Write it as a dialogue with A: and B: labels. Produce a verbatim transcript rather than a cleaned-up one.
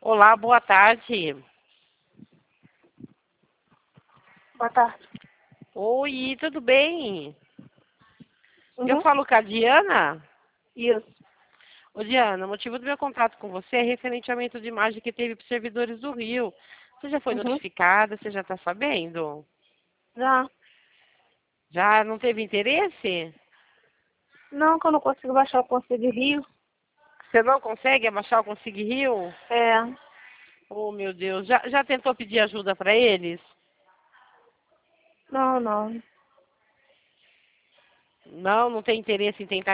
A: Olá, boa tarde.
B: Boa tarde.
A: Oi, tudo bem?
B: Uhum.
A: Eu falo com a Diana?
B: Isso.
A: Ô, Diana, o motivo do meu contato com você é referente ao aumento de imagem que teve para os servidores do Rio. Você já foi
B: Uhum.
A: notificada? Você já está sabendo?
B: Já.
A: Já não teve interesse?
B: Não, que eu não consigo baixar o Conselho de Rio.
A: Você não consegue abaixar o Consig Rio?
B: É.
A: Oh, meu Deus. Já, já tentou pedir ajuda para eles?
B: Não, não.
A: Não, não tem interesse em tentar